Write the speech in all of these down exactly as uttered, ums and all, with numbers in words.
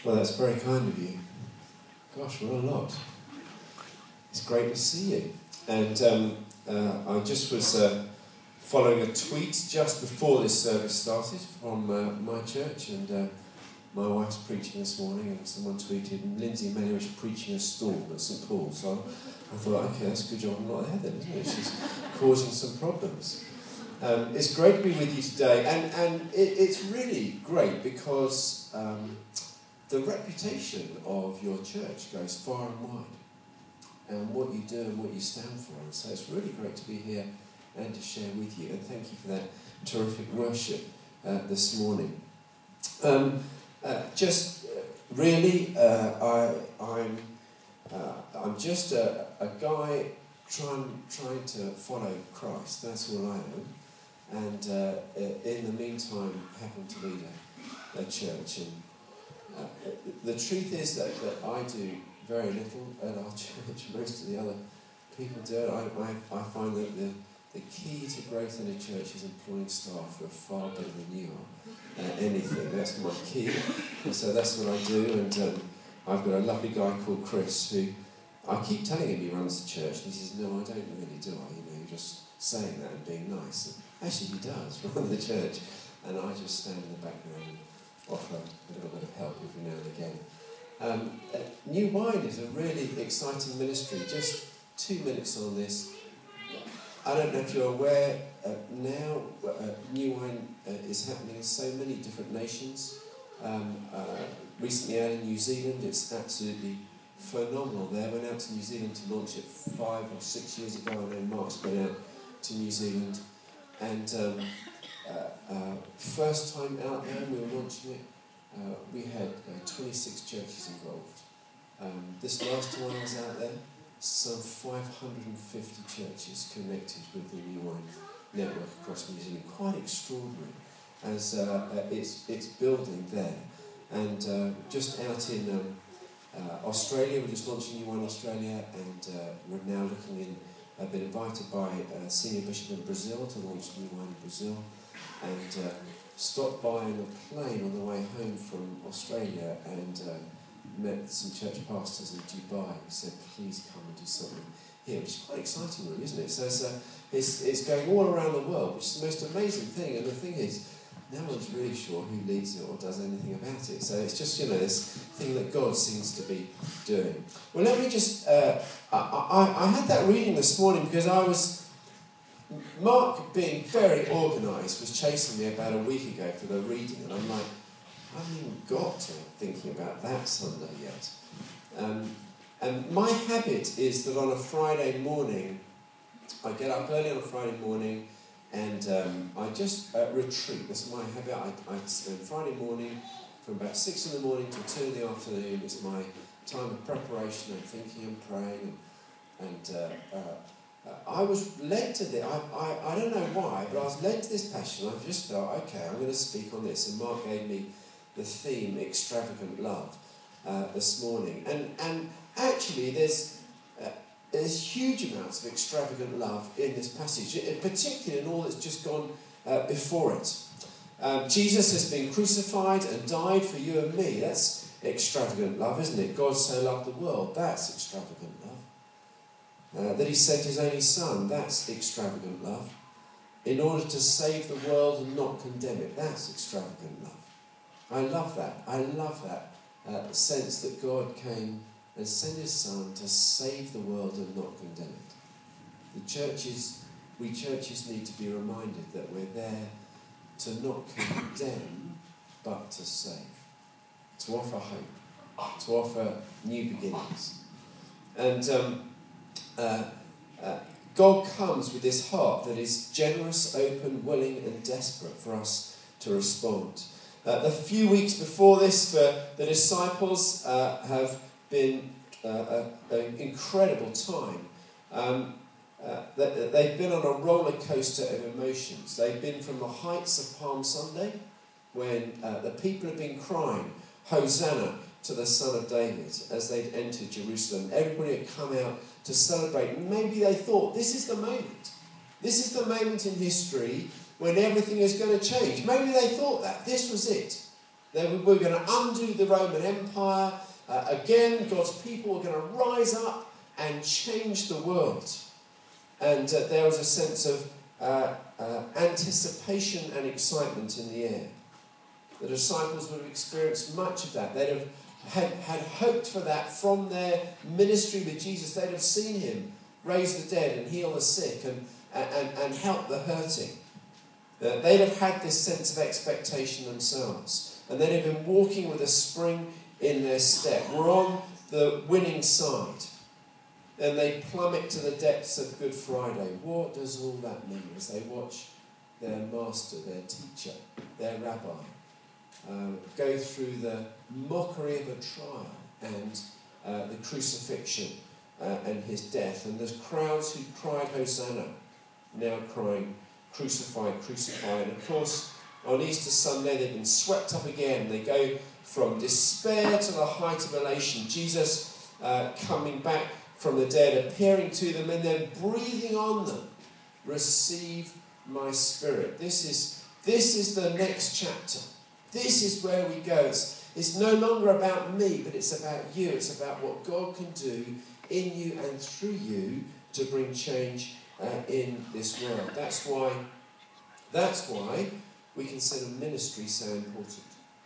Well, that's very kind of you. Gosh, what a lot. It's great to see you. And um, uh, I just was uh, following a tweet just before this service started from uh, my church, and uh, my wife's preaching this morning, and someone tweeted, Lindsay Miller is preaching a storm at St Paul's. So I thought, okay, that's a good job I'm not there then, isn't it? She's causing some problems. Um, it's great to be with you today, and, and it, it's really great because um, the reputation of your church goes far and wide, and what you do and what you stand for. And so it's really great to be here and to share with you, and thank you for that terrific worship uh, this morning. Um, uh, just uh, really, uh, I, I'm, uh, I'm just a, a guy trying, trying to follow Christ. That's all I am. And uh, in the meantime, happen to lead a, a church. And uh, the truth is that, that I do very little at our church. Most of the other people do it. I, I, I find that the, the key to growth in a church is employing staff who are far better than you are at anything. That's my key. And so that's what I do. And um, I've got a lovely guy called Chris who I keep telling him he runs the church. And he says, no, I don't really do I. You know, you're just saying that and being nice. And actually, he does run the church. And I just stand in the background and offer a little bit of help every now and again. Um, uh, New Wine is a really exciting ministry. Just two minutes on this. I don't know if you're aware, uh, now uh, New Wine uh, is happening in so many different nations. Um, uh, recently out in New Zealand, it's absolutely phenomenal. They went out to New Zealand to launch it five or six years ago. I know Mark's been out to New Zealand. And um, uh, uh, first time out there, we were launching it, uh, we had uh, twenty-six churches involved. Um, this last time I was out there, some five hundred fifty churches connected with the New Wine network across New Zealand. Quite extraordinary, as uh, uh, it's it's building there. And uh, just out in um, uh, Australia, we're just launching New Wine Australia, and uh, we're now looking in. I've been invited by a senior bishop in Brazil to launch New Wine in Brazil, and uh, stopped by on a plane on the way home from Australia and uh, met some church pastors in Dubai who said, please come and do something here, which is quite exciting really, isn't it? So it's, uh, it's, it's going all around the world, which is the most amazing thing, and the thing is, no one's really sure who leads it or does anything about it. So it's just, you know, this thing that God seems to be doing. Well, let me just... Uh, I, I, I had that reading this morning because I was... Mark, being very organised, was chasing me about a week ago for the reading, and I'm like, I haven't even got to thinking about that Sunday yet. Um, and my habit is that on a Friday morning, I get up early on a Friday morning, and um, I just uh, retreat. That's my habit. I, I spend Friday morning from about six in the morning till two in the afternoon. It's my time of preparation and thinking and praying. And, and uh, uh, I was led to this. I, I, I don't know why, but I was led to this passion. I just felt, okay, I'm going to speak on this. And Mark gave me the theme, extravagant love, uh, this morning. And, and actually, there's... Uh, There's huge amounts of extravagant love in this passage, particularly in all that's just gone uh, before it. Um, Jesus has been crucified and died for you and me. That's extravagant love, isn't it? God so loved the world. That's extravagant love. Uh, that he sent his only son. That's extravagant love. In order to save the world and not condemn it. That's extravagant love. I love that. I love that uh, sense that God came and send his son to save the world and not condemn it. The churches, we churches need to be reminded that we're there to not condemn, but to save. To offer hope. To offer new beginnings. And um, uh, uh, God comes with this heart that is generous, open, willing and desperate for us to respond. Uh, the few weeks before this, for the disciples uh, have been uh, an incredible time. Um, uh, they, they've been on a roller coaster of emotions. They've been from the heights of Palm Sunday, when uh, the people have been crying, Hosanna to the Son of David, as they'd entered Jerusalem. Everybody had come out to celebrate. Maybe they thought, this is the moment. This is the moment in history when everything is going to change. Maybe they thought that. This was it. They were, we were going to undo the Roman Empire. Uh, again, God's people were going to rise up and change the world. And uh, there was a sense of uh, uh, anticipation and excitement in the air. The disciples would have experienced much of that. They'd have had, had hoped for that from their ministry with Jesus. They'd have seen him raise the dead and heal the sick and, and, and help the hurting. Uh, they'd have had this sense of expectation themselves. And they'd have been walking with a spring in their step. We're on the winning side. And they plummet to the depths of Good Friday. What does all that mean as they watch their master, their teacher, their rabbi, um, go through the mockery of a trial and uh, the crucifixion uh, and his death? And there's crowds who cried Hosanna, now crying crucify, crucify. And of course, on Easter Sunday, they've been swept up again. They go from despair to the height of elation. Jesus uh, coming back from the dead, appearing to them, and then breathing on them, receive my spirit. This is, this is the next chapter. This is where we go. It's, it's no longer about me, but it's about you. It's about what God can do in you and through you to bring change uh, in this world. That's why, that's why we consider ministry so important.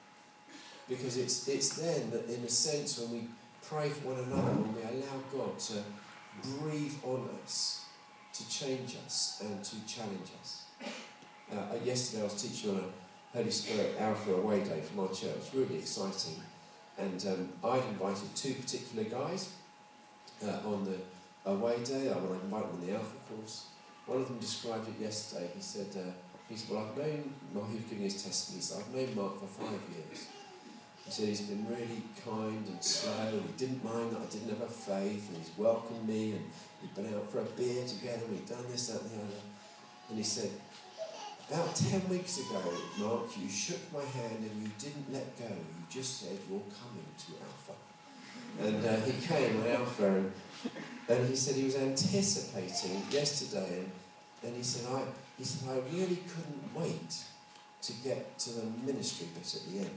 Because it's, it's then that, in a sense, when we pray for one another, when we allow God to breathe on us, to change us and to challenge us. Uh, yesterday I was teaching on a Holy Spirit Alpha Away Day for my church, really exciting. And um, I'd invited two particular guys uh, on the away day. I would invite them on the Alpha course. One of them described it yesterday. He said, uh, he said, well, I've known Mark, he was giving his testimony, he said, I've known Mark for five years. He said he's been really kind and slow, and he didn't mind that I didn't have a faith, and he's welcomed me, and we've been out for a beer together, and we've done this, that, and the other. And he said, about ten weeks ago, Mark, you shook my hand and you didn't let go. You just said, you're coming to Alpha. And uh, he came on Alpha, and, and he said he was anticipating yesterday, and, and he said, I, he said, I really couldn't wait to get to the ministry bit at the end.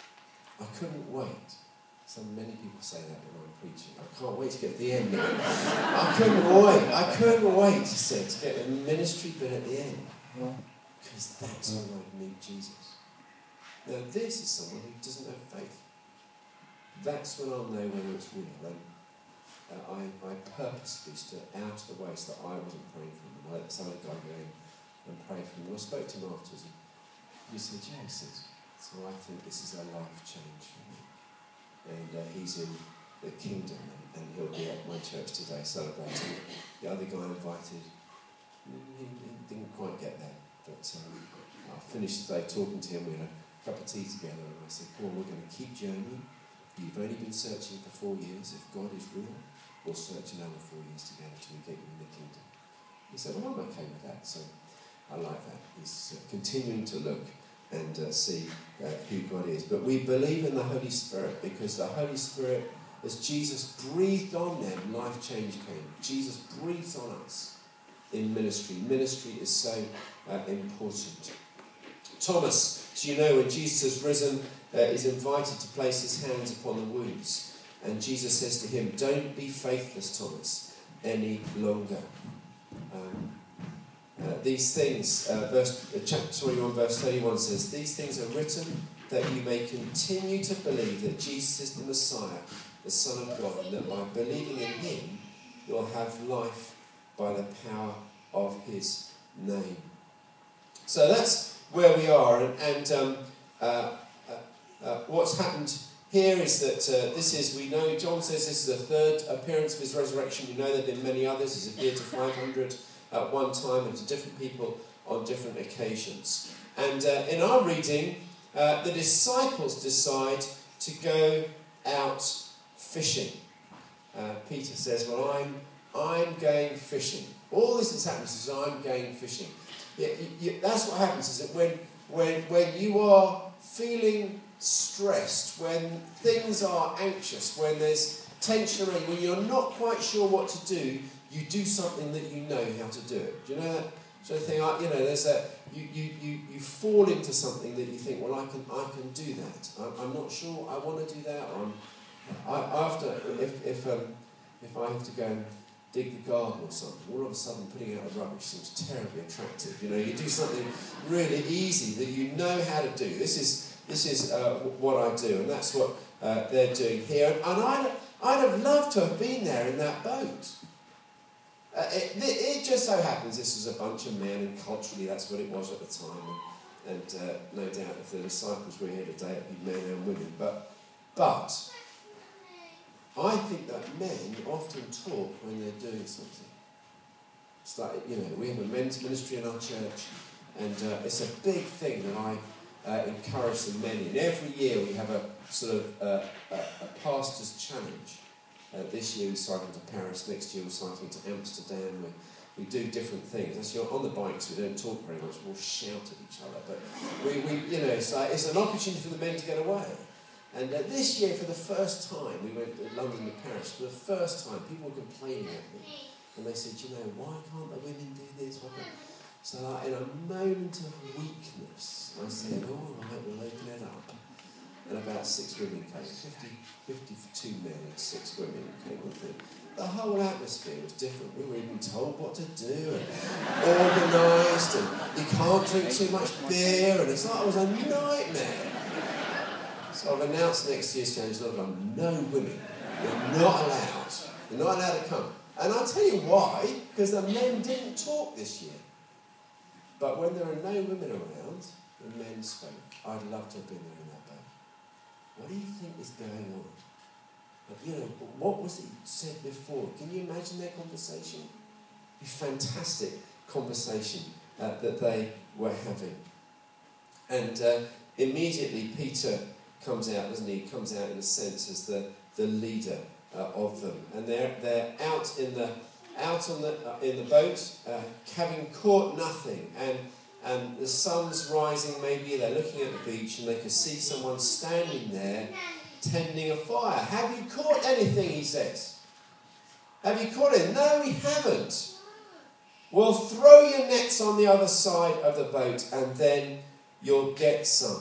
I couldn't wait. So many people say that when I'm preaching. I can't wait to get to the end of it. I couldn't wait. I couldn't wait, he said, to get the ministry bit at the end. Because that's when I meet Jesus. Now this is someone who doesn't have faith. That's when I'll know whether it's real. And uh, I, I purposely stood out of the way so that I wasn't praying for him. I let some other guy go in and pray for him. And I spoke to him afterwards, and he said, yeah, he said, so I think this is a life change for me. And uh, he's in the kingdom, and, and he'll be at my church today celebrating. The other guy invited, he, he didn't quite get there. But um, I finished the day talking to him. We had a cup of tea together, and I said, Paul, we're going to keep journeying. You've only been searching for four years. If God is real, we'll search another four years together till we get you in the kingdom. He said, well, I'm okay with that. So I like that. He's uh, continuing to look and uh, see uh, who God is. But we believe in the Holy Spirit, because the Holy Spirit, as Jesus breathed on them, life change came. Jesus breathes on us in ministry. Ministry is so uh, important. Thomas, as you know, when Jesus has risen, uh, is invited to place his hands upon the wounds. And Jesus says to him, don't be faithless, Thomas, any longer. Um, Uh, these things, uh, verse, uh, chapter twenty-one, verse thirty-one says, these things are written that you may continue to believe that Jesus is the Messiah, the Son of God, and that by believing in him, you'll have life by the power of his name. So that's where we are, and, and um, uh, uh, uh, what's happened here is that uh, this is, we know, John says this is the third appearance of his resurrection. We know there have been many others. He's appeared to five hundred at one time, and to different people on different occasions. And uh, in our reading, uh, the disciples decide to go out fishing. Uh, Peter says, well, I'm, I'm going fishing. All this is happening is I'm going fishing. Yeah, you, you, that's what happens, is that when, when, when you are feeling stressed, when things are anxious, when there's tension around, when you're not quite sure what to do, you do something that you know how to do it. Do you know that? So I think, you know, there's a you, you, you, you fall into something that you think, well, I can I can do that. I'm, I'm not sure I want to do that. Or I'm, I after if if um, if I have to go and dig the garden or something, all of a sudden putting out the rubbish seems terribly attractive. You know, you do something really easy that you know how to do. This is this is uh, what I do, and that's what uh, they're doing here. And I'd I'd have loved to have been there in that boat. Uh, it, it just so happens this was a bunch of men, and culturally that's what it was at the time. And, and uh, no doubt if the disciples were here today, it'd be men and women. But but. I think that men often talk when they're doing something. It's like, you know, we have a men's ministry in our church, and uh, it's a big thing that I uh, encourage the men in. Every year we have a sort of uh, a, a pastor's challenge. Uh, this year we're cycling to Paris, next year we're cycling to Amsterdam. We, we do different things. As you're on the bikes, we don't talk very much, we'll shout at each other. But we, we you know, it's, like, it's an opportunity for the men to get away. And uh, this year, for the first time, we went to London and Paris. For the first time, people were complaining at me. And they said, you know, why can't the women do this? Why can't... So like, in a moment of weakness, I said, all right, we'll open it up. And about six women came. fifty, fifty-two men and six women came with it. The whole atmosphere was different. We were even told what to do and organised, and you can't drink too much beer. And it's like it was a nightmare. So I've announced next year's challenge, no women. You're not allowed. You're not allowed to come. And I'll tell you why, because the men didn't talk this year. But when there are no women around, the men spoke. I'd love to have been there in that boat. What do you think is going on? But, you know, what was it said before? Can you imagine their conversation? A fantastic conversation uh, that they were having. And uh, immediately Peter comes out, doesn't he? Comes out in a sense as the, the leader uh, of them, and they're they're out in the out on the uh, in the boat, uh, having caught nothing, and and the sun's rising. Maybe they're looking at the beach and they can see someone standing there tending a fire. Have you caught anything? He says. Have you caught it? No, we haven't. Well, throw your nets on the other side of the boat, and then you'll get some.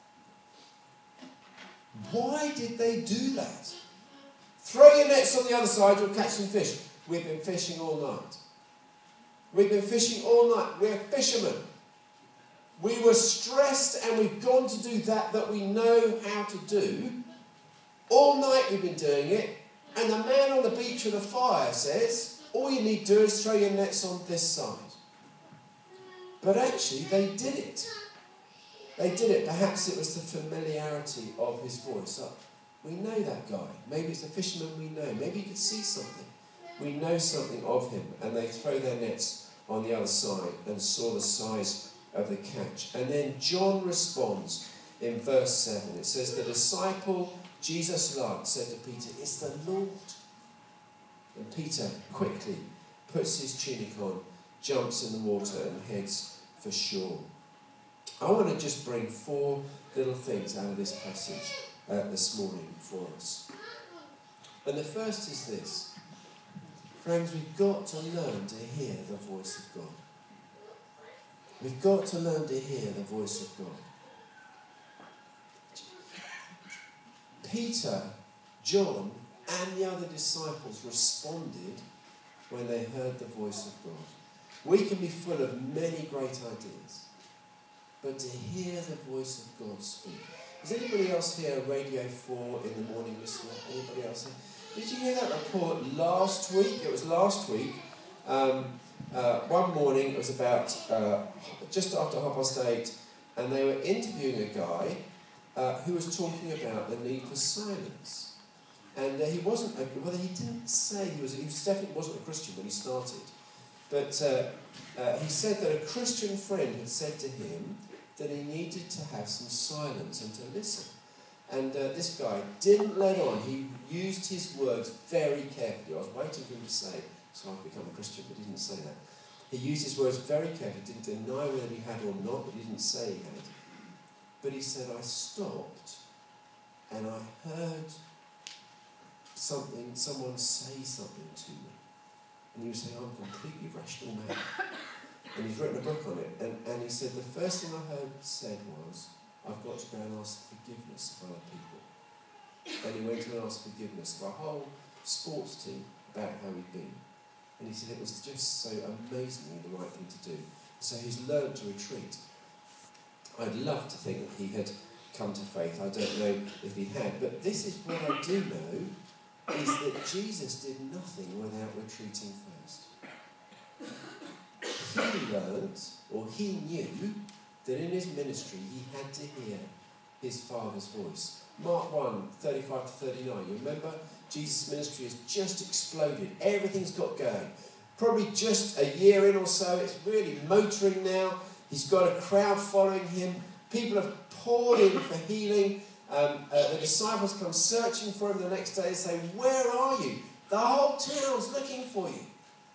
Why did they do that? Throw your nets on the other side, you'll catch some fish. We've been fishing all night. We've been fishing all night. We're fishermen. We were stressed and we've gone to do that that we know how to do. All night we've been doing it. And the man on the beach with the fire says, all you need to do is throw your nets on this side. But actually they did it. They did it. Perhaps it was the familiarity of his voice. So we know that guy. Maybe it's a fisherman we know. Maybe he could see something. We know something of him. And they throw their nets on the other side and saw the size of the catch. And then John responds in verse seven. It says, the disciple Jesus loved said to Peter, it's the Lord. And Peter quickly puts his tunic on, jumps in the water and heads for shore. I want to just bring four little things out of this passage uh, this morning for us. And the first is this. Friends, we've got to learn to hear the voice of God. We've got to learn to hear the voice of God. Peter, John, and the other disciples responded when they heard the voice of God. We can be full of many great ideas, but to hear the voice of God speak. Is anybody else here Radio four in the morning listener? Anybody else here? Did you hear that report last week? It was last week. Um, uh, one morning, it was about uh, just after half past eight, and they were interviewing a guy uh, who was talking about the need for silence. And uh, he wasn't, a, well, he didn't say he was, he was definitely wasn't a Christian when he started. But uh, uh, he said that a Christian friend had said to him that he needed to have some silence and to listen. And uh, this guy didn't let on. He used his words very carefully. I was waiting for him to say, so I've become a Christian, but he didn't say that. He used his words very carefully, didn't deny whether he had or not, but he didn't say he had. But he said, I stopped and I heard something, someone say something to me. And you say, I'm a completely rational man. And he's written a book on it. And, and he said, the first thing I heard said was, I've got to go and ask forgiveness of other people. And he went to and asked forgiveness of a whole sports team about how he'd been. And he said it was just so amazingly the right thing to do. So he's learned to retreat. I'd love to think that he had come to faith. I don't know if he had. But this is what I do know, is that Jesus did nothing without retreating first. He learned, or he knew, that in his ministry he had to hear his Father's voice. Mark one, thirty-five to thirty-nine. You remember? Jesus' ministry has just exploded. Everything's got going. Probably just a year in or so, it's really motoring now. He's got a crowd following him. People have poured in for healing. Um, uh, the disciples come searching for him the next day and say, where are you? The whole town's looking for you.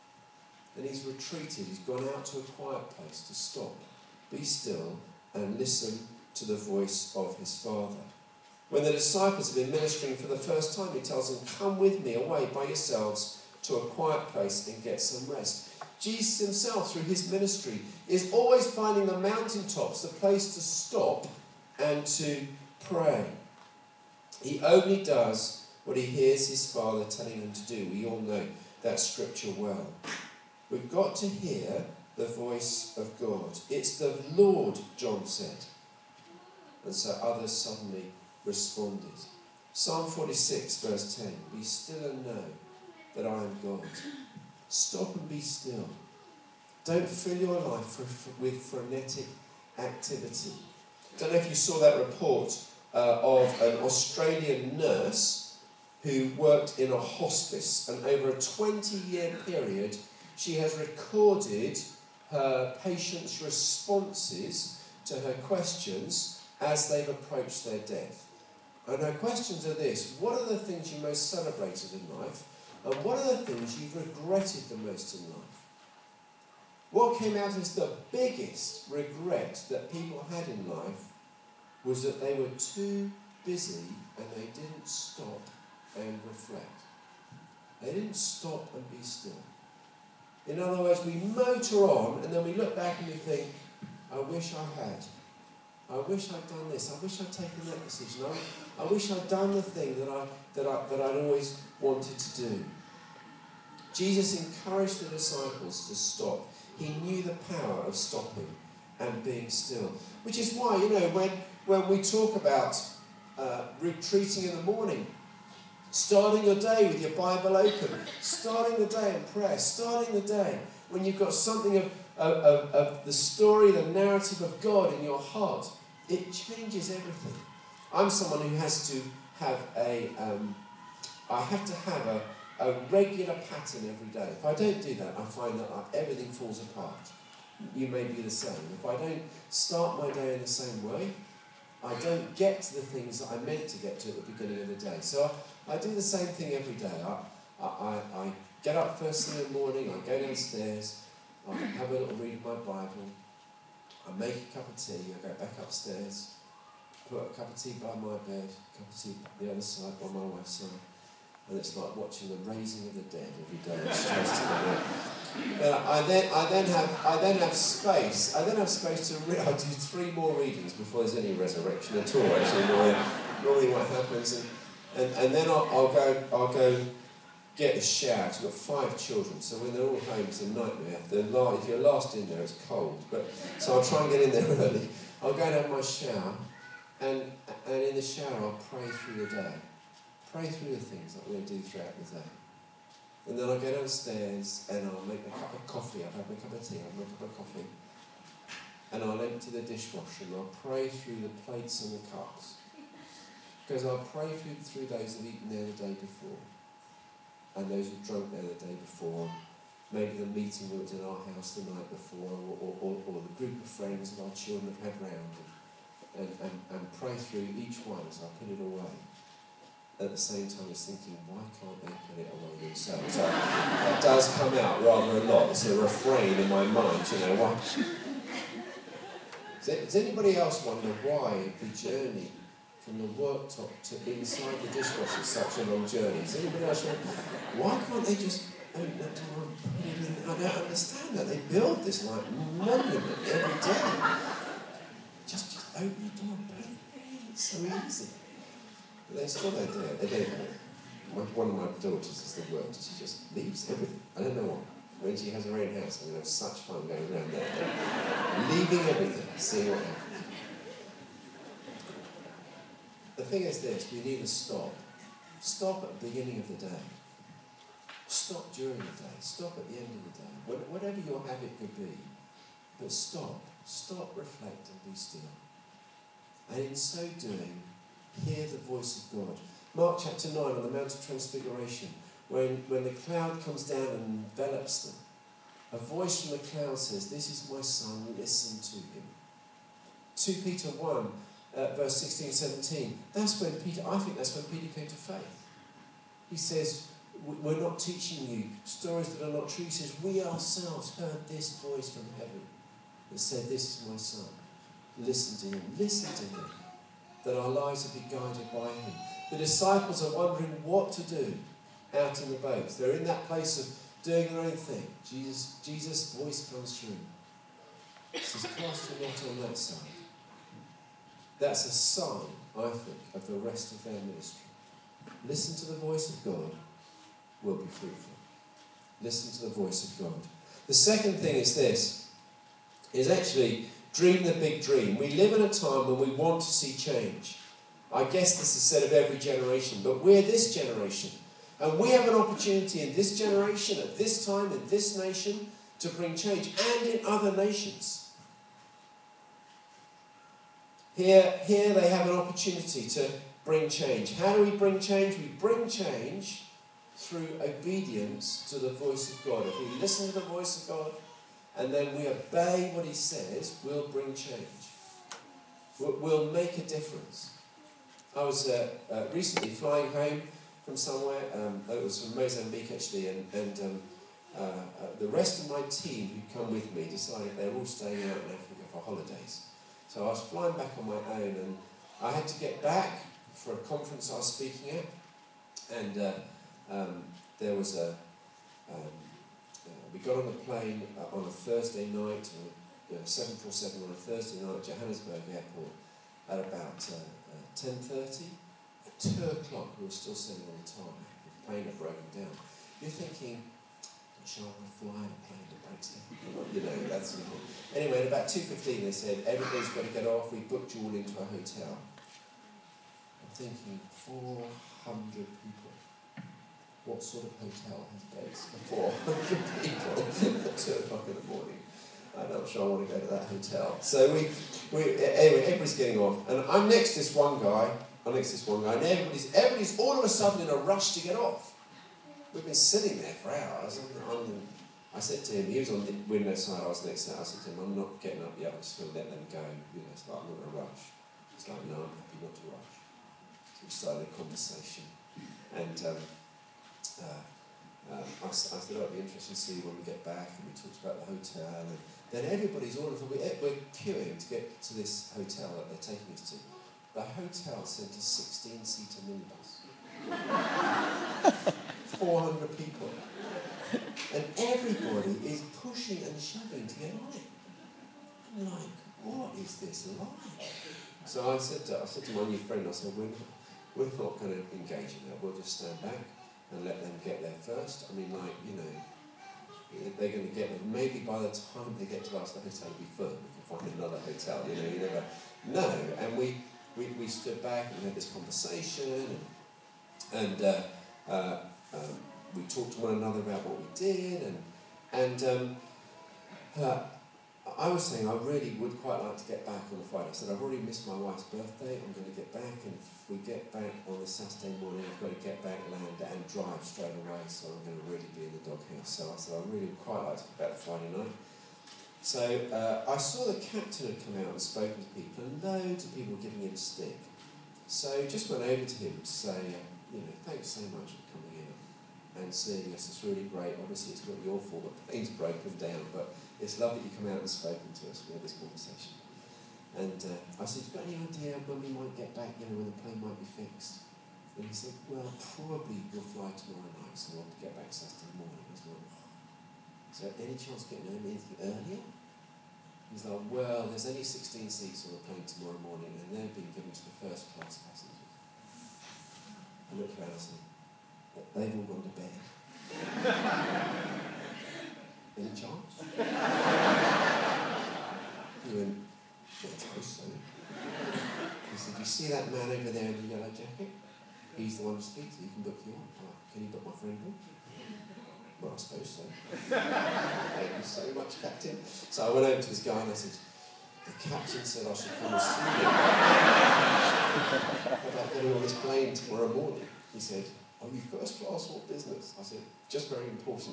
And he's retreated. He's gone out to a quiet place to stop, be still, and listen to the voice of his Father. When the disciples have been ministering for the first time, he tells them, come with me away by yourselves to a quiet place and get some rest. Jesus himself, through his ministry, is always finding the mountaintops, the place to stop and to pray. He only does what he hears his Father telling him to do. We all know that scripture well. We've got to hear the voice of God. It's the Lord, John said. And so others suddenly responded. Psalm forty-six, verse ten. Be still and know that I am God. Stop and be still. Don't fill your life for, for, with frenetic activity. Don't know if you saw that report uh, of an Australian nurse who worked in a hospice, and over a twenty-year period she has recorded her patients' responses to her questions as they've approached their death. And her questions are this: what are the things you most celebrated in life? And what are the things you've regretted the most in life? What came out as the biggest regret that people had in life was that they were too busy and they didn't stop and reflect. They didn't stop and be still. In other words, we motor on and then we look back and we think, I wish I had. I wish I'd done this. I wish I'd taken that decision. I, I wish I'd done the thing that, I, that, I, that I'd always wanted to do. Jesus encouraged the disciples to stop. He knew the power of stopping and being still. Which is why, you know, when, when we talk about uh, retreating in the morning, starting your day with your Bible open, starting the day in prayer, starting the day when you've got something of, of, of, of the story, the narrative of God in your heart, it changes everything. I'm someone who has to have a, um, I have to have a, a regular pattern every day. If I don't do that, I find that I, everything falls apart. You may be the same. If I don't start my day in the same way, I don't get to the things that I meant to get to at the beginning of the day. So I, I do the same thing every day. I, I, I get up first thing in the morning, I go downstairs, I have a little read of my Bible, I make a cup of tea, I go back upstairs, put a cup of tea by my bed, a cup of tea the other side by my wife's side, and it's like watching the raising of the dead every day. It's just and I then I then have I then have space. I then have space to read. I do three more readings before there's any resurrection at all. Actually, normally, normally what happens, and, and, and then I'll, I'll go I'll go get a shower. I've got five children, so when they're all home, it's a nightmare. If, la- if you're last in there, it's cold. But so I'll try and get in there early. I'll go and have my shower, and and in the shower I'll pray through the day. Pray through the things that we're going to do throughout the day. And then I'll go downstairs and I'll make a cup of coffee. I'll have a cup of tea, I'll make a cup of coffee. And I'll empty the dishwasher and I'll pray through the plates and the cups. Because I'll pray through, through those who've eaten there the day before. And those who've drunk there the day before. Maybe the meeting that was in our house the night before, or, or, or, or the group of friends that our children have had round. And, and, and pray through each one as I put it away. At the same time as thinking, why can't they put it away themselves? So that does come out rather a lot. It's a refrain in my mind, you know. Why? Does anybody else wonder why the journey from the worktop to inside the dishwasher is such a long journey? Does anybody else wonder, why can't they just I don't, I don't understand that. They build this like monument every day. Just, just open the door and put it in. It's so easy. But they still don't do it. They don't do it. My, one of my daughters is the worst. She just leaves everything. I don't know why. When she has her own house, I'm going to have such fun going around there. Leaving everything, seeing what happens. The thing is this, we need to stop. Stop at the beginning of the day. Stop during the day. Stop at the end of the day. Whatever your habit could be. But stop. Stop, reflect, and be still. And in so doing, hear the voice of God. Mark chapter nine on the Mount of Transfiguration, when, when the cloud comes down and envelops them, a voice from the cloud says, "This is my son, listen to him." Second Peter one, uh, verse sixteen and seventeen, that's when Peter, I think that's when Peter came to faith. He says, we're not teaching you stories that are not true. He says, we ourselves heard this voice from heaven that said, "This is my son, listen to him." Listen to him, that our lives will be guided by him. The disciples are wondering what to do out in the boats. They're in that place of doing their own thing. Jesus, Jesus' voice comes through. He says, "Cast your net on that side." That's a sign, I think, of the rest of their ministry. Listen to the voice of God, will be fruitful. Listen to the voice of God. The second thing is this, is actually dream the big dream. We live in a time when we want to see change. I guess this is said of every generation, but we're this generation. And we have an opportunity in this generation, at this time, in this nation, to bring change, and in other nations. Here, here they have an opportunity to bring change. How do we bring change? We bring change through obedience to the voice of God. If we listen to the voice of God, and then we obey what he says, we'll bring change. We'll, we'll make a difference. I was uh, uh, recently flying home from somewhere, um, it was from Mozambique actually, and, and um, uh, uh, the rest of my team who'd come with me decided they were all staying out in Africa for holidays. So I was flying back on my own, and I had to get back for a conference I was speaking at, and uh, um, there was a, um, uh, we got on the plane uh, on a Thursday night, uh, seven forty-seven on a Thursday night at Johannesburg Airport at about uh, uh, ten thirty. At two o'clock we were still sitting on the tarmac, the plane had broken down. You're thinking, shall I fly a plane that breaks down? You know, that's the thing. Anyway, at about two fifteen they said, everybody's got to get off, we booked you all into a hotel. I'm thinking, four hundred people. What sort of hotel has beds for four hundred people at two o'clock in the morning? I'm not sure I want to go to that hotel. So we, we anyway, everybody's getting off. And I'm next to this one guy, I'm next to this one guy, and everybody's, everybody's all of a sudden in a rush to get off. We've been sitting there for hours. And I'm, I said to him, he was on the window side, I was next to him, I said to him, I'm not getting up yet, I'm just going to let them go. You know, it's like, I'm not going to rush. He's like, no, I'm happy not to rush. So we started a conversation. And um, uh, um, I, I said, oh, it'll be interesting to see when we get back. And we talked about the hotel. And then everybody's all of them, we're queuing to get to this hotel that they're taking us to. The hotel sent a sixteen-seater minibus. four hundred people. And everybody is pushing and shoving to get on it. I'm like, what is this like? So I said to, I said to my new friend, I said, we're not, we're not going to engage in that. We'll just stand back and let them get there first. I mean, like, you know, they're going to get there. Maybe by the time they get to us, the hotel will be full. We can find another hotel, you know, you never know. And we, we, we stood back and we had this conversation, and, and uh, uh, um, we talked to one another about what we did, and and um, uh, I was saying I really would quite like to get back on the Friday. I said, I've already missed my wife's birthday, I'm going to get back, and if we get back on the Saturday morning, I've got to get back, land, and drive straight away, so I'm going to really be in the doghouse. So I said, I really would quite like to get back Friday night. So uh, I saw the captain had come out and spoken to people, and loads of people were giving him stick. So just went over to him to say, uh, you know, thanks so much for coming in and seeing us. It's really great. Obviously it's not your fault that the plane's broken down, but it's lovely you come out and spoken to us. We had this conversation. And uh, I said, you got any idea when we might get back, you know, when the plane might be fixed? And he said, well, probably we'll fly tomorrow night, so we'll get back Saturday morning. I was like, is there any chance of getting home anything earlier? He's like, well, there's only sixteen seats on the plane tomorrow morning, and they're being given to the first class passengers. I looked around and said, they've all gone to bed. Any chance? He went, well, I suppose so. He said, you see that man over there in the yellow jacket? He's the one to speak to. You can book you on. Like, can you book my friend on? Well, I suppose so. Thank you so much, Captain. So I went over to this guy and I said, the captain said I should come and see you about getting on this plane tomorrow morning. He said, oh, you first class, what business? I said, just very important.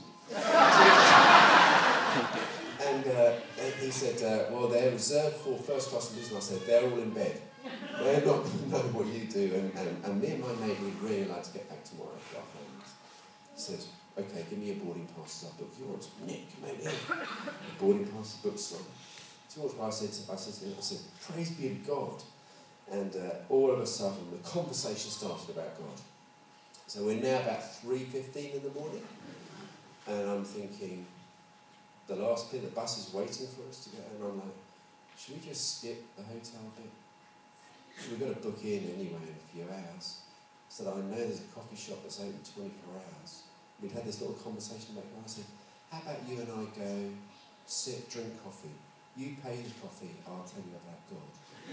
and, uh, and he said, uh, well, they're reserved for first class and business. I said, they're all in bed. They're not going to know what you do. And, and, and me and my mate would really like to get back tomorrow for our families. He said, okay, give me your boarding passes, I'll book yours. Nick, mate, yeah. Boarding passes, booked some. So what I said, to, I said to him, I said, praise be to God. And uh, all of a sudden, the conversation started about God. So we're now about three fifteen in the morning, and I'm thinking, the last bit, the bus is waiting for us to go, and I'm like, should we just skip the hotel bit? We've got to book in anyway in a few hours. So that I know there's a coffee shop that's open twenty-four hours. We'd had this little conversation about it, and I said, how about you and I go sit, drink coffee? You pay the coffee, I'll tell you about God.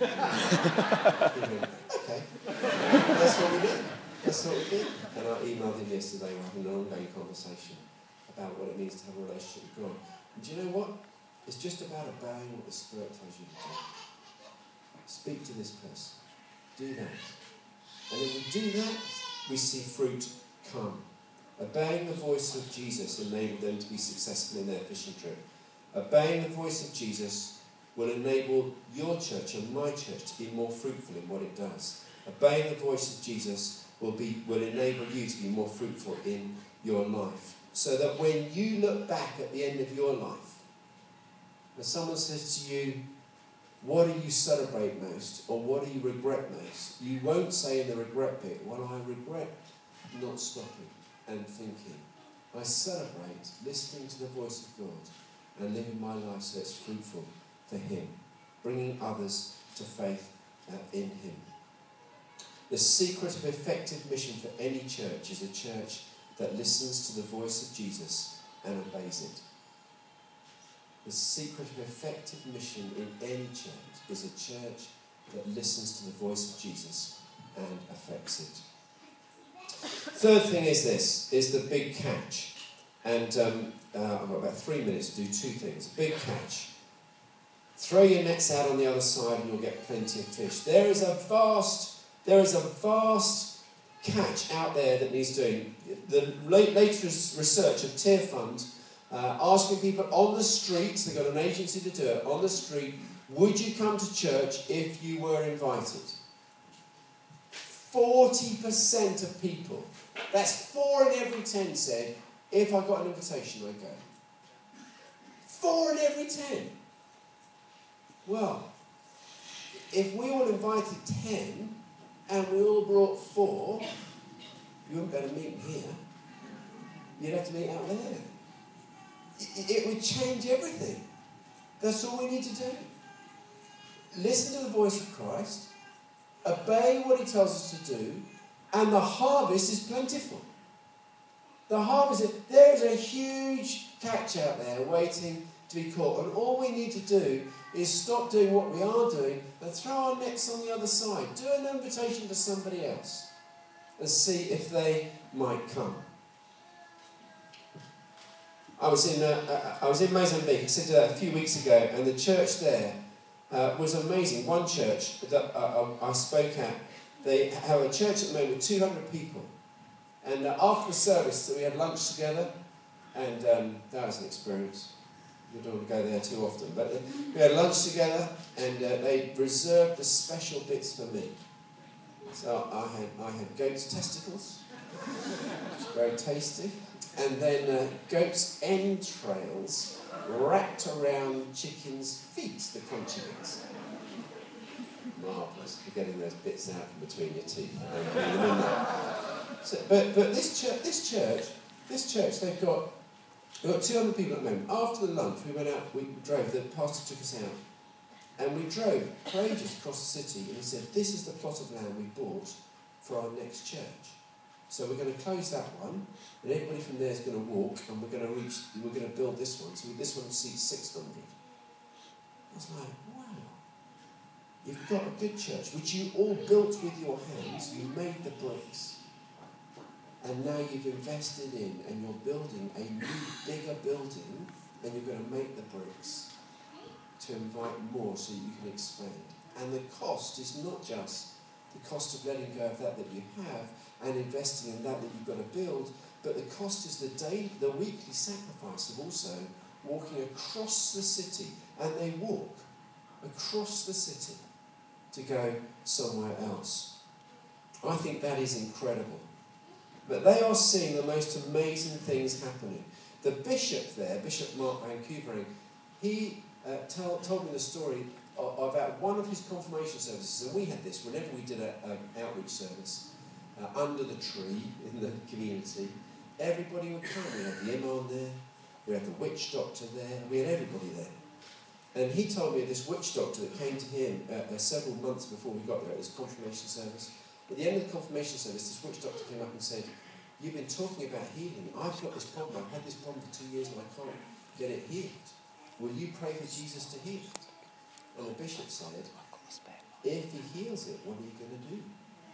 He went, okay, that's what we did. That's what we did. And I emailed him yesterday, we're having an ongoing conversation about what it means to have a relationship with God. And do you know what? It's just about obeying what the Spirit tells you to do. Speak to this person. Do that. And when we do that, we see fruit come. Obeying the voice of Jesus enabled them to be successful in their fishing trip. Obeying the voice of Jesus will enable your church and my church to be more fruitful in what it does. Obeying the voice of Jesus will be will enable you to be more fruitful in your life. So that when you look back at the end of your life, and someone says to you, what do you celebrate most, or what do you regret most? You won't say in the regret bit, well, I regret not stopping and thinking. I celebrate listening to the voice of God and living my life so it's fruitful for Him, bringing others to faith uh, in Him. The secret of effective mission for any church is a church that listens to the voice of Jesus and obeys it. The secret of effective mission in any church is a church that listens to the voice of Jesus and affects it. Third thing is this, is the big catch. And um, uh, I've got about three minutes to do two things. Big catch. Throw your nets out on the other side and you'll get plenty of fish. There is a vast, there is a vast catch out there that needs doing. The latest research of Tearfund Uh, asking people on the streets, they've got an agency to do it, on the street, would you come to church if you were invited? forty percent of people, that's four in every ten said, if I got an invitation, I'd go. Four in every ten. Well, if we all invited ten, and we all brought four, you wouldn't be able to meet here. You'd have to meet out there. It would change everything. That's all we need to do. Listen to the voice of Christ, obey what He tells us to do, and the harvest is plentiful. The harvest, is, there is a huge catch out there waiting to be caught, and all we need to do is stop doing what we are doing and throw our nets on the other side. Do an invitation to somebody else and see if they might come. I was in uh, I was in Mozambique, I said that a few weeks ago, and the church there uh, was amazing. One church that uh, I spoke at, they have a church at the moment with two hundred people. And uh, after the service, we had lunch together, and um, that was an experience. We don't want to go there too often, but uh, we had lunch together, and uh, they reserved the special bits for me. So I had I had goat's testicles, which was very tasty. And then uh, goat's entrails wrapped around chicken's feet, the crunchy bits. Marvellous for getting those bits out from between your teeth and then putting them in there. So, but but this church, this church, this church, they've got we've got two hundred people at the moment. After the lunch, we went out. We drove. The pastor took us out, and we drove for ages across the city. And he said, "This is the plot of land we bought for our next church. So we're going to close that one, and everybody from there is going to walk, and we're going to reach. We're going to build this one. So this one seats six hundred." I was like, wow. You've got a good church, which you all built with your hands. You made the bricks. And now you've invested in, and you're building a new, bigger building, and you're going to make the bricks to invite more so you can expand. And the cost is not just the cost of letting go of that that you have and investing in that that you've got to build, but the cost is the day, the weekly sacrifice of also walking across the city. And they walk across the city to go somewhere else. I think that is incredible. But they are seeing the most amazing things happening. The bishop there, Bishop Mark Vancouver, he uh, tell, told me the story of, about one of his confirmation services. And we had this whenever we did an outreach service uh, under the tree in the community. Everybody would come. We had the imam there, we had the witch doctor there, we had everybody there. And he told me of this witch doctor that came to him uh, uh, several months before we got there at his confirmation service. At the end of the confirmation service, this witch doctor came up and said, "You've been talking about healing. I've got this problem. I've had this problem for two years and I can't get it healed. Will you pray for Jesus to heal it?" And the bishop said, "If he heals it, what are you going to do?"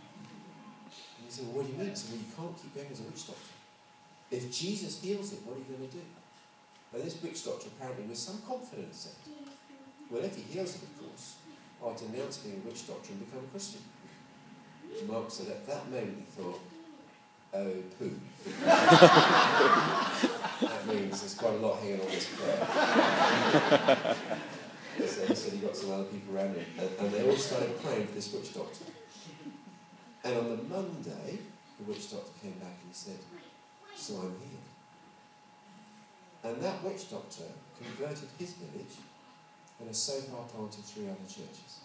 And he said, "Well, what do you mean?" So, "Well, you can't keep going as a witch doctor. If Jesus heals it, what are you going to do?" And this witch doctor apparently with some confidence said, "Well, if he heals it, of course, I'll denounce being a witch doctor and become a Christian." And Mark said at that moment he thought, "Oh, poo." That means there's quite a lot hanging on this prayer. So he said he got some other people around him, and, and they all started praying for this witch doctor. And on the Monday, the witch doctor came back and he said, "So I'm healed." And that witch doctor converted his village and has so far planted three other churches.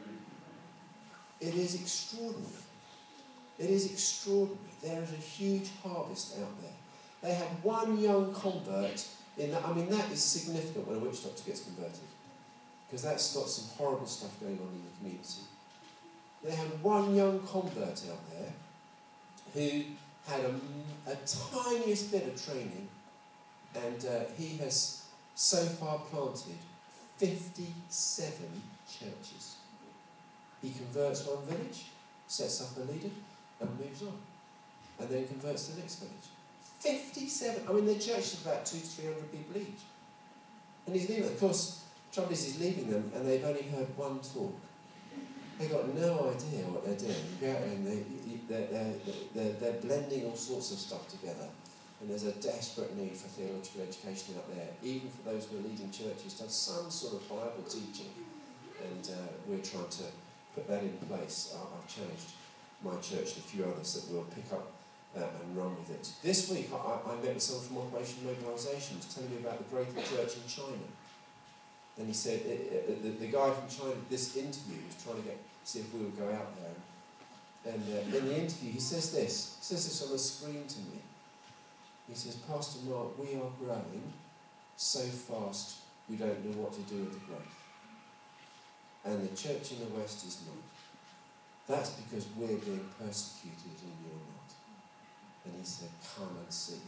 It is extraordinary. It is extraordinary. There is a huge harvest out there. They had one young convert in that. I mean, that is significant when a witch doctor gets converted, because that's got some horrible stuff going on in the community. They had one young convert out there who had a, a tiniest bit of training, and uh, he has so far planted fifty-seven churches. He converts one village, sets up a leader, and moves on. And then converts the next village. fifty-seven. I mean, the church is about two to three hundred people each. And he's leaving them. Of course, the trouble is he's leaving them, and they've only heard one talk. They've got no idea what they're doing. You go out and they, they're, they're, they're, they're blending all sorts of stuff together. And there's a desperate need for theological education out there, even for those who are leading churches, to have some sort of Bible teaching. And uh, we're trying to put that in place. Uh, I've changed my church and a few others that will pick up uh, and run with it. This week, I, I met with someone from Operation Mobilisation who was telling me about the growth of church in China. And he said, it, it, the, the guy from China, this interview, was trying to get see if we would go out there. And uh, in the interview, he says this. He says this on the screen to me. He says, "Pastor Mark, we are growing so fast we don't know what to do with the growth. And the church in the West is not. That's because we're being persecuted and you're not." And he said, "Come and see."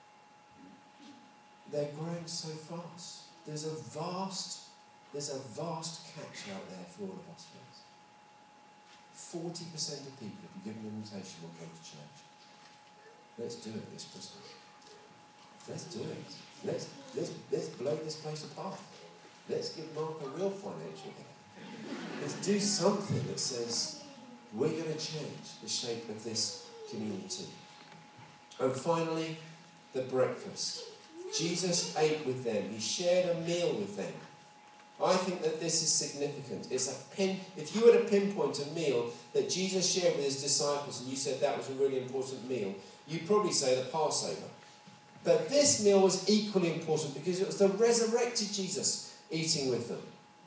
They're growing so fast. There's a vast, there's a vast catch out there for all of us, friends. Forty percent of people, if you give them an invitation, will go to church. Let's do it this Christmas. Let's do it. Let's let's let's blow this place apart. Let's give Mark a real financial hit. Let's do something that says we're going to change the shape of this community. And finally, the breakfast. Jesus ate with them. He shared a meal with them. I think that this is significant. It's a pin. If you were to pinpoint a meal that Jesus shared with his disciples, and you said that was a really important meal, you'd probably say the Passover. But this meal was equally important because it was the resurrected Jesus eating with them.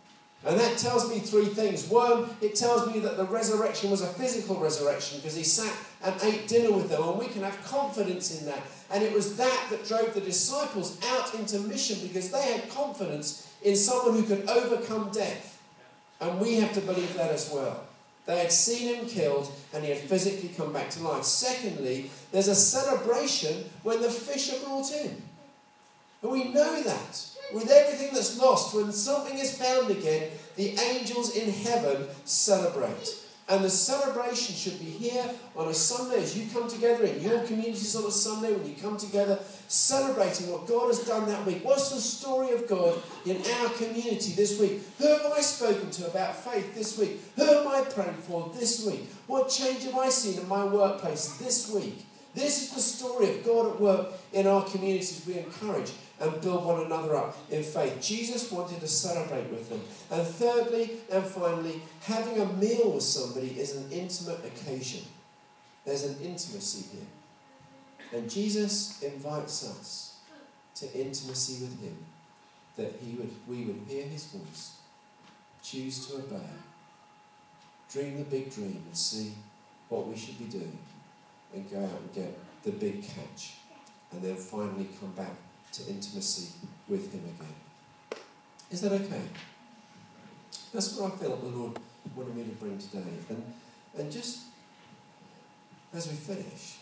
And that tells me three things. One, it tells me that the resurrection was a physical resurrection because he sat and ate dinner with them, and we can have confidence in that. And it was that that drove the disciples out into mission because they had confidence in someone who could overcome death. And we have to believe that as well. They had seen him killed and he had physically come back to life. Secondly, there's a celebration when the fish are brought in. And we know that. With everything that's lost, when something is found again, the angels in heaven celebrate. And the celebration should be here on a Sunday as you come together in your communities on a Sunday, when you come together celebrating what God has done that week. What's the story of God in our community this week? Who have I spoken to about faith this week? Who am I praying for this week? What change have I seen in my workplace this week? This is the story of God at work in our communities. We encourage and build one another up in faith. Jesus wanted to celebrate with them. And thirdly and finally, having a meal with somebody is an intimate occasion. There's an intimacy here. And Jesus invites us to intimacy with him, that he would, we would hear his voice, choose to obey, dream the big dream and see what we should be doing, and go out and get the big catch, and then finally come back to intimacy with him again. Is that okay? That's what I felt the Lord wanted me to bring today. And, and just as we finish,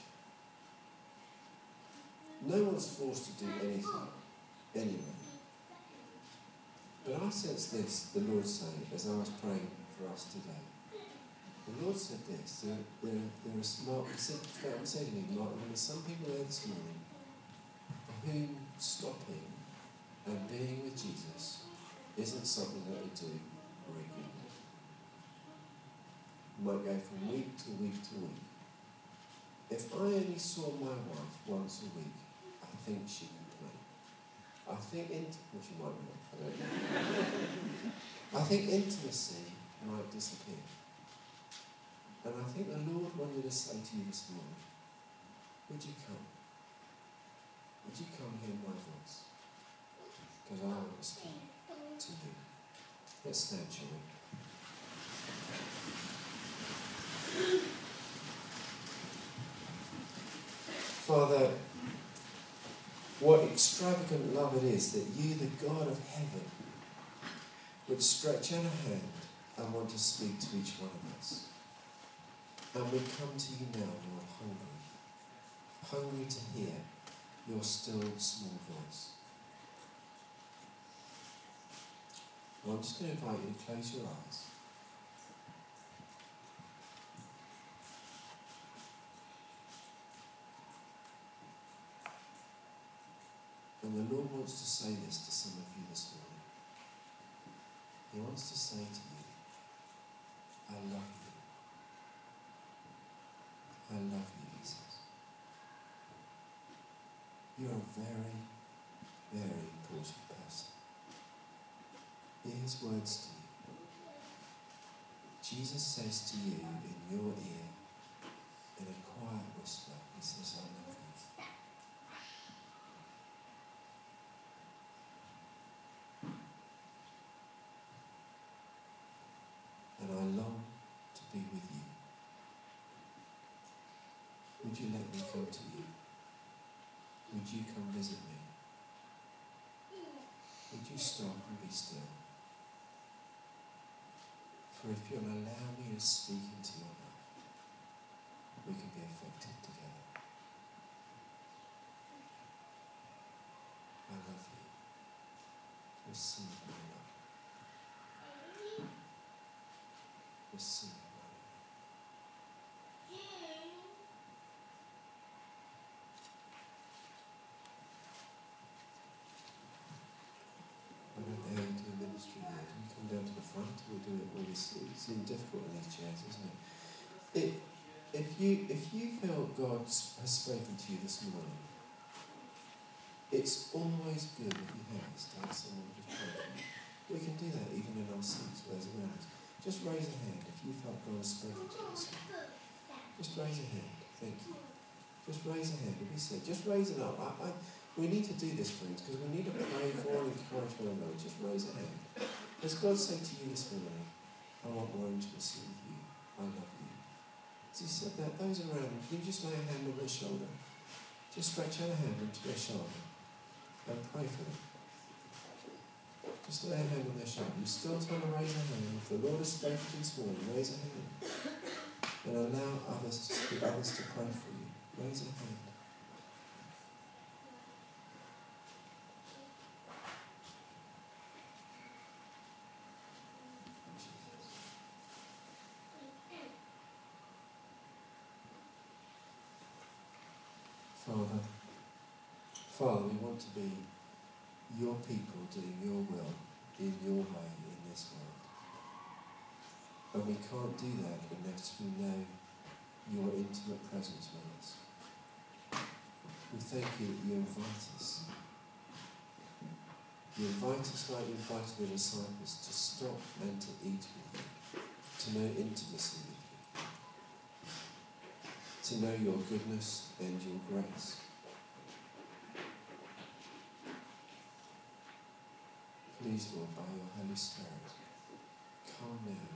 no one's forced to do anything anyway. But I sense this, the Lord saying, as I was praying for us today. The Lord said this, there, there, there is Mark, he said, I'm saying to me, Mark, there are some people there this morning for whom stopping and being with Jesus isn't something that they do regularly. You might go from week to week to week. If I only saw my wife once a week, I think she can play. I think, int- well, she might not, I don't know. I think intimacy might disappear. And I think the Lord wanted to say to you this morning, would you come? Would you come hear my voice? Because I want to speak to you. Let's stand, shall we? Father, what extravagant love it is that you, the God of heaven, would stretch out a hand and want to speak to each one of us. And we come to you now, Lord, hungry, hungry to hear your still small voice. Well, I'm just going to invite you to close your eyes. And the Lord wants to say this to some of you this morning. He wants to say to you, I love you. I love you, he says. You're a very, very important person. Hear his words to you. Jesus says to you in your ear, in a quiet whisper, he says, I love you. And I long to be with you. Would you let me come to you? Would you come visit me? Would you stop and be still? For if you'll allow me to speak into your life, we can be effective together. I love you. Receive my love. Receive. We'll do it all this. It's difficult in these chairs, isn't it? it? If you if you feel God has spoken to you this morning, it's always good if you have to have someone to pray for you. We can do that even in our seats, where's around us. Just raise a hand if you felt God has spoken to you this morning. Just raise a hand. Thank you. Just raise a hand. If you said, just raise it up. I, I, we need to do this, friends, because we need to pray for and encourage one another. Just raise a hand. Does God say to you this morning, I want more intimacy with you, I love you? As he said that, those around you, can you just lay a hand on their shoulder? Just stretch out a hand into their shoulder and pray for them. Just lay a hand on their shoulder. You're still trying to raise a hand. If the Lord has spoken to you this morning, raise a hand. And allow others to speak, others to pray for you. Raise a hand. Father, Father, we want to be your people doing your will in your way in this world. And we can't do that unless we know your intimate presence with us. We thank you that you invite us. You invite us like you invited the disciples to stop and to eat with you, to know intimacy with you, to know your goodness and your grace. Please, Lord, by your Holy Spirit, come now,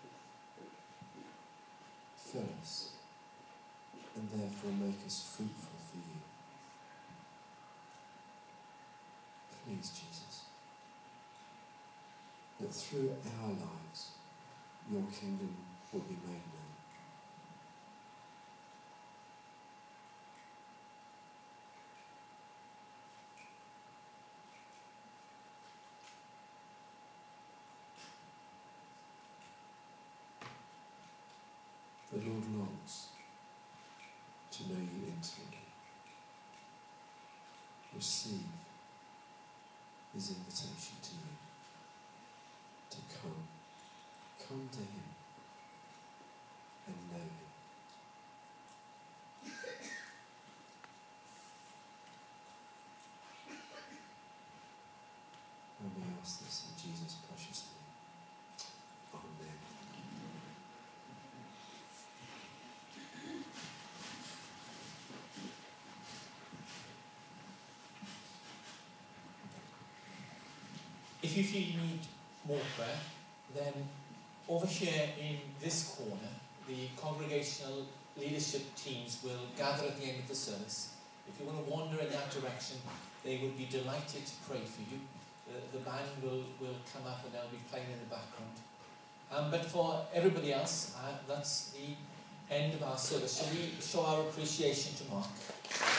fill us, and therefore make us fruitful for you. Please, Jesus, that through our lives, your kingdom will be made known. The Lord longs to know you intimately. Receive his invitation to you to come. Come to him and know him. And we ask this in Jesus' precious name. Amen. If you feel you need more prayer, then over here in this corner, the congregational leadership teams will gather at the end of the service. If you want to wander in that direction, they would be delighted to pray for you. The, the band will, will come up and they'll be playing in the background. Um, but for everybody else, uh, that's the end of our service. So we show our appreciation to Mark.